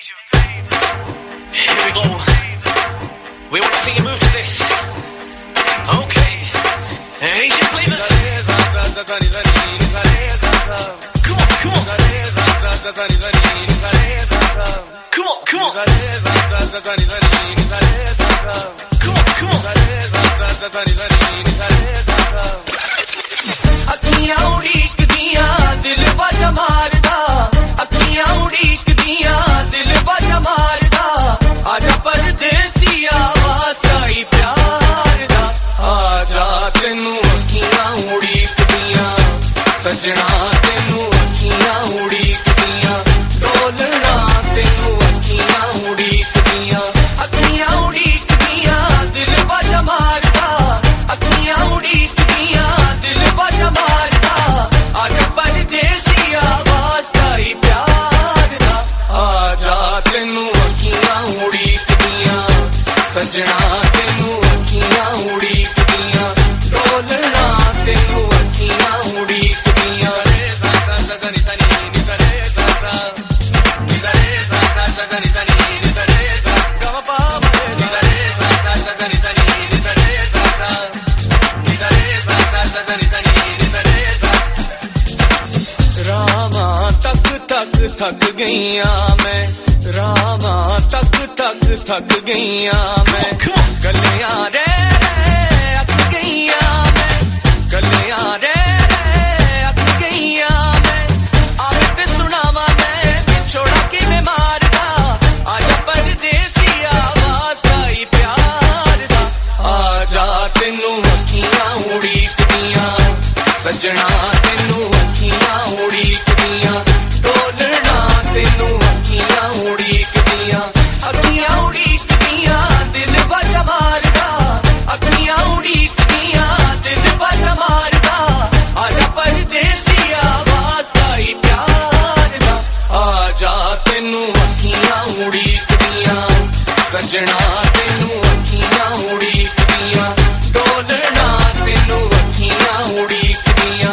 Here we go. We want to see you move to this. Okay. Asian flavors. Come on, come on. Come on, come on. Come on, come on. अखियां उड़ीकदियां दिल बज मारदा अखियां उड़ीकदियां दिल बज मारदा आजा परदेसिया वास्ता ही प्यार दा आजा तेनू अखियां उड़ीकदियां सजना तेनू अखियां उड़ीकदियां डोलना तेनू अखियां उड़ीकदियां दिल बज मारदा अखियां उड़ीकदियां दिल बज मारदा आजा परदेसिया वास्ता ही प्यार दा आजा तेनू अखियां उड़ीकदियां सजना तेनू अखियां उड़ीकदियां डोलना तेनू अखियां उड़ीकदियां थक गईया मैं रामा तक थक गईया मैं गलियां रे अक गईया मैं गलियां रे अक गईया मैं आवे ते सुनावा मैं छोड़ा कि मैं मारदा आजा परदेसिया वास्ता ही प्यार दा आजा तेनू अखियां उड़ीकदियां सजना तेनू अखियां उड़ीकदियां डोलना तेनू अखियां उड़ीकदियां दिल बज मारदा अखियां उड़ीकदियां दिल बज मारदा आजा परदेसिया वास्ता ही प्यार दा आजा तेनू अखियां उड़ीकदियां सजना तेनू अखियां उड़ीकदियां डोलना तेनू अखियां उड़ीकदियां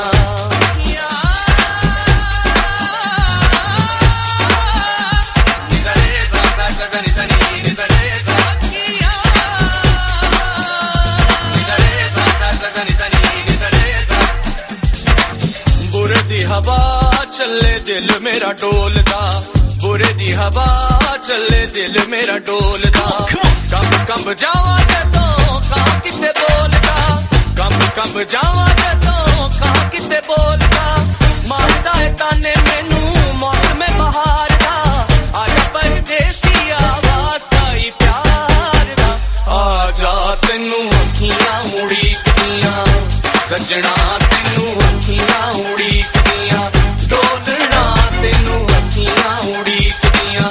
हवा चले दिल मेरा डोलदा बुरे दी हवा चले दिल मेरा डोलदा कंब कंब जावा जदों कां किते बोलदा कंब जावा जदों कां किते बोलदा मारदा है ताने मैनू मौसम बहार दा आजा परदेसिया वास्ता ही प्यार दा आजा तेनू अखियां उड़ीकदियां सजना तेनू अखियां उड़ीकदियां डोलना तेनू अखियां उड़ीकदियां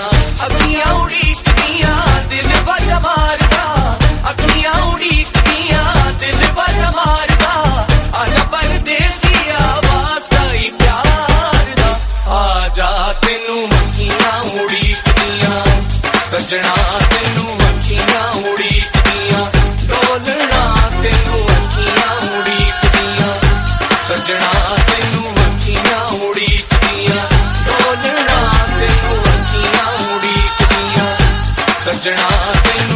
दिल बज मारदा अखियां उड़ीकदियां दिल बज मारदा आजा परदेसिया वास्ता ही प्यार दा आजा तेनू अखियां उड़ीकदियां सजना तेनू अखियां उड़ीकदियां डोलना तेनू अखियां उड़ीकदियां सजना तेनू अखियां उड़ीकदियां डोलना तेनू अखियां उड़ीकदियां सजना तेनू